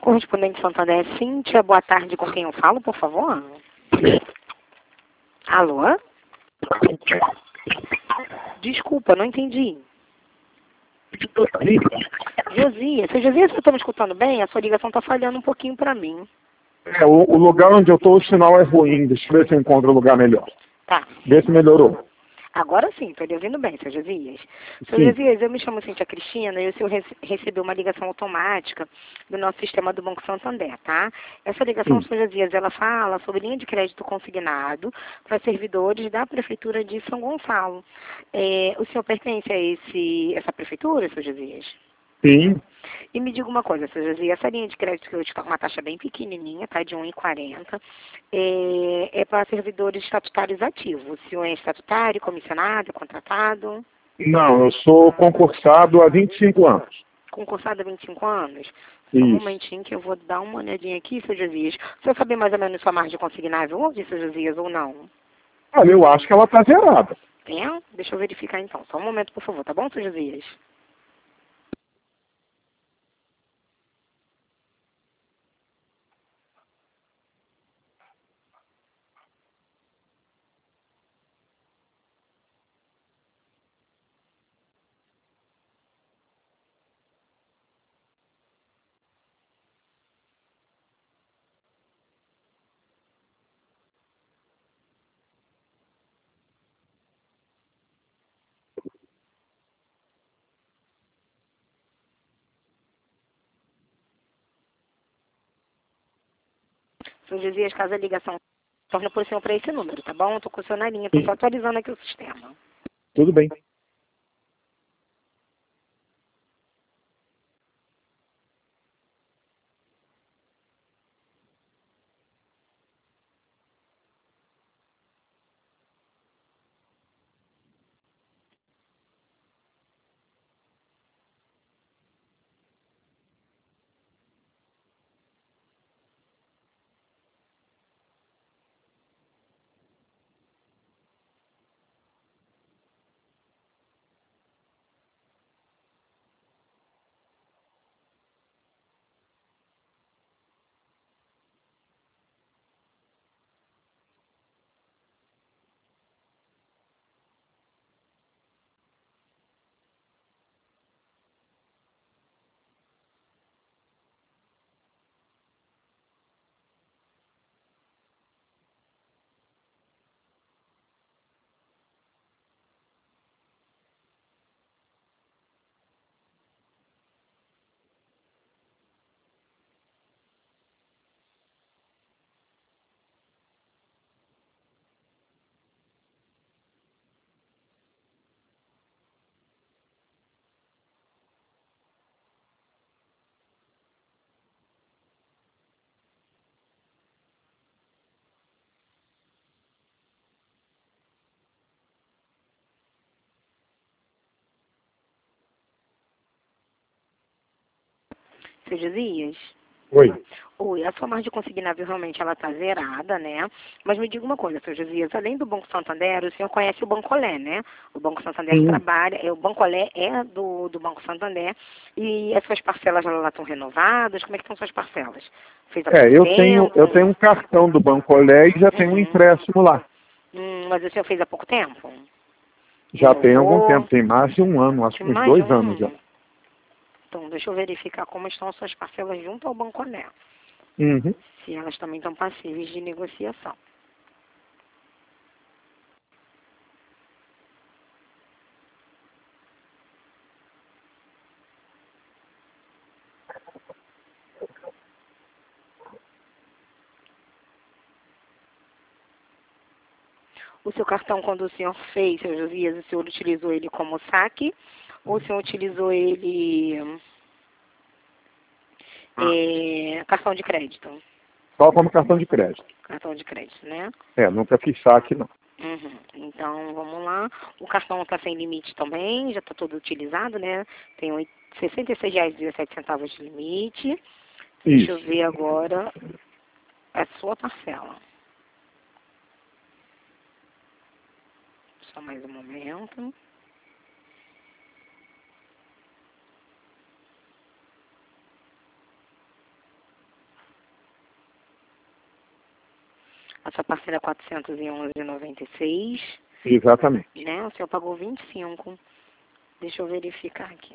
Correspondente Santander, Cíntia, boa tarde, com quem eu falo, por favor? Alô? Desculpa, não entendi. Josias, seu Josias, você está me escutando bem? A sua ligação está falhando um pouquinho para mim. O lugar onde eu estou, o sinal é ruim. Deixa eu ver se eu encontro um lugar melhor. Tá. Vê se melhorou. Agora sim, estou lhe ouvindo bem, seu Josias. Seu Sim. Josias, eu me chamo Cíntia Cristina e o senhor recebeu uma ligação automática do nosso sistema do Banco Santander, tá? Essa ligação, Sim. seu Josias, ela fala sobre linha de crédito consignado para servidores da Prefeitura de São Gonçalo. O senhor pertence a essa prefeitura, seu Josias? Sim. E me diga uma coisa, seu Josias, essa linha de crédito que eu te falo, uma taxa bem pequenininha, tá, de 1,40, é para servidores estatutários ativos. O senhor é estatutário, comissionado, contratado? Não, eu sou concursado há 25 anos. Concursado há 25 anos? Só um Isso. momentinho que eu vou dar uma olhadinha aqui, seu Josias. O senhor sabe mais ou menos sua margem consignável hoje, seu Josias, ou não? Olha, eu acho que ela está zerada. É? Deixa eu verificar então. Só um momento, por favor, tá bom, seu Josias? Seu Josias, caso a ligação torne por senhor para esse número, tá bom? Eu tô com o seu na linha, tô só atualizando aqui o sistema. Tudo bem. Seu Josias? Oi. Oi, a sua margem consignável realmente ela tá zerada, né? Mas me diga uma coisa, seu Josias, além do Banco Santander, o senhor conhece o Bancolé, né? O Banco Santander Sim. trabalha, o Bancolé é do Banco Santander e as suas parcelas lá estão renovadas? Como é que estão suas parcelas? Fez há pouco Eu tenho um cartão do Bancolé e já tenho um empréstimo lá. Mas o senhor fez há pouco tempo? Já tem algum Renovou? tempo, tem mais de um ano, acho que uns Mais de 2 um anos já. ano? Então, deixa eu verificar como estão as suas parcelas junto ao Bancolé. Uhum. Se elas também estão passíveis de negociação. O seu cartão, quando o senhor fez, seu Josias, o senhor utilizou ele como saque ou o senhor utilizou ele cartão de crédito? Só como cartão de crédito. Cartão de crédito, né? Nunca fiz saque, não. Uhum. Então, vamos lá. O cartão está sem limite também, já está todo utilizado, né? Tem R$ 66,17 de limite. Deixa eu Isso. ver agora a sua parcela. Só mais um momento. A sua parcela é 411,96. Exatamente. Né? O senhor pagou 25. Deixa eu verificar aqui.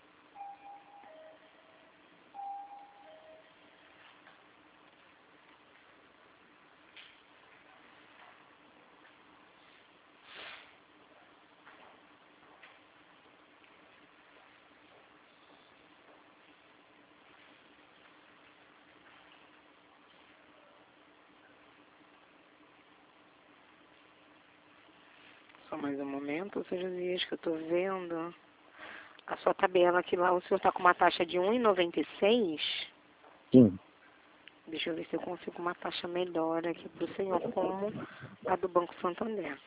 Só mais um momento, Sr. Josias, que eu estou vendo a sua tabela aqui lá. O senhor está com uma taxa de 1,96. Sim. Deixa eu ver se eu consigo uma taxa melhor aqui para o senhor, como a do Banco Santander.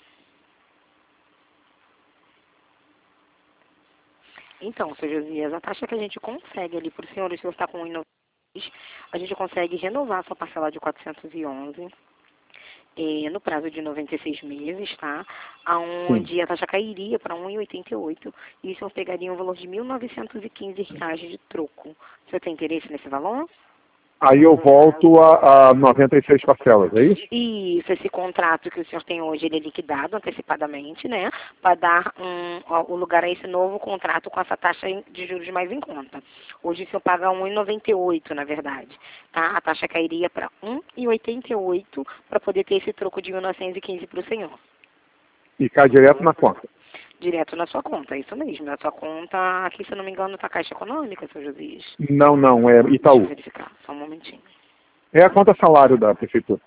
Então, Sr. Josias, a taxa que a gente consegue ali para o senhor está com 1,96, a gente consegue renovar a sua parcela de 411. No prazo de 96 meses, tá? Onde a taxa cairia para 1,88 e o senhor pegaria um valor de R$ 1.915 de troco. O senhor tem interesse nesse valor? Aí eu volto a 96 parcelas, é isso? Isso, esse contrato que o senhor tem hoje, ele é liquidado antecipadamente, né? Para dar o lugar a esse novo contrato com essa taxa de juros mais em conta. Hoje o senhor paga 1,98, na verdade, tá? A taxa cairia para 1,88 para poder ter esse troco de 1.915 para o senhor. E cai direto na conta. Direto na sua conta, isso mesmo. Na sua conta, aqui, se eu não me engano, está a Caixa Econômica, Sr. Josias. Não, é Deixa Itaú. eu verificar, só um momentinho. É a conta salário da prefeitura.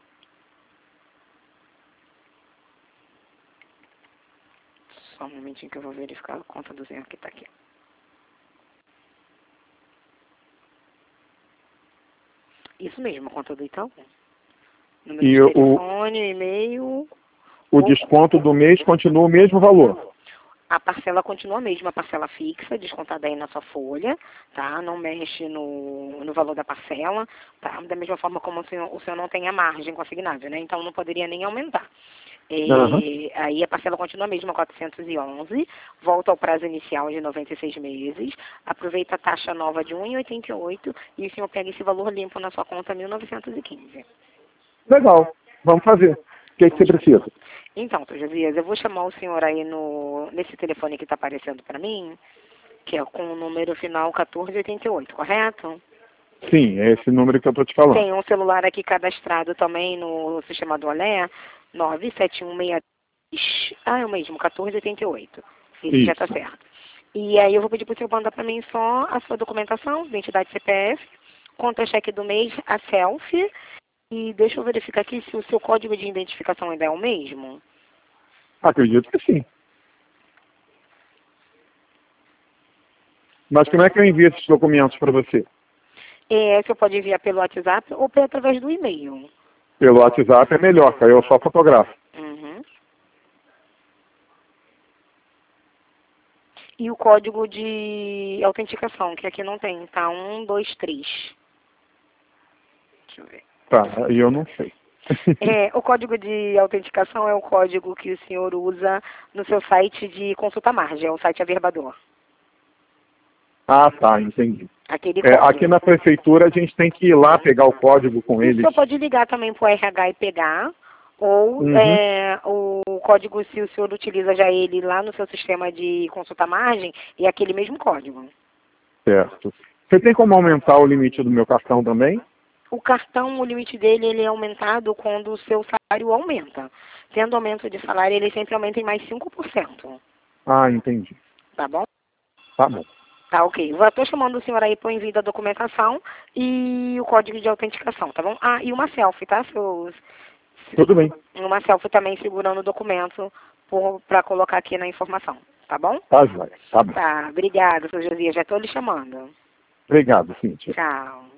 Só um momentinho que eu vou verificar a conta do senhor que está aqui. Isso mesmo, a conta do Itaú. Número E de telefone, e-mail. o desconto do mês continua o mesmo valor. A parcela continua a mesma, a parcela fixa, descontada aí na sua folha, tá? Não mexe no valor da parcela, tá? Da mesma forma como o senhor não tem a margem consignável, né? Então não poderia nem aumentar. Aí a parcela continua a mesma, 411, volta ao prazo inicial de 96 meses, aproveita a taxa nova de 1,88 e o senhor pega esse valor limpo na sua conta, 1.915. Legal, vamos fazer. O que você precisa? Então, Sr. Josias, eu vou chamar o senhor aí nesse telefone que está aparecendo para mim, que é com o número final 1488, correto? Sim, é esse número que eu estou te falando. Tem um celular aqui cadastrado também no sistema do Olé, 97163. É o mesmo, 1488. Esse já está certo. E aí eu vou pedir para o senhor mandar para mim só a sua documentação, identidade CPF, contra-cheque do mês, a selfie. E deixa eu verificar aqui se o seu código de identificação ainda é o mesmo. Acredito que sim. Mas como é que eu envio esses documentos para você? Você pode enviar pelo WhatsApp ou através do e-mail. Pelo WhatsApp é melhor, que aí eu só fotografo. Uhum. E o código de autenticação, que aqui não tem, tá? 1, 2, 3. Deixa eu ver. Tá, aí eu não sei. O código de autenticação é o código que o senhor usa no seu site de consulta margem, é o site Averbador. Ah, tá, entendi. Aqui na prefeitura a gente tem que ir lá pegar o código com eles. O senhor pode ligar também para o RH e pegar, ou o código, se o senhor utiliza já ele lá no seu sistema de consulta margem, é aquele mesmo código. Certo. Você tem como aumentar o limite do meu cartão também? O cartão, o limite dele, ele é aumentado quando o seu salário aumenta. Tendo aumento de salário, ele sempre aumenta em mais 5%. Ah, entendi. Tá bom? Tá bom. Tá, ok. Eu estou chamando o senhor aí para o envio da documentação e o código de autenticação, tá bom? Ah, e uma selfie, tá? Tudo bem. Uma selfie também segurando o documento para colocar aqui na informação, tá bom? Tá, joia. Tá bom. Tá, obrigada, Sr. Josias. Já estou lhe chamando. Obrigado, Cíntia. Tchau.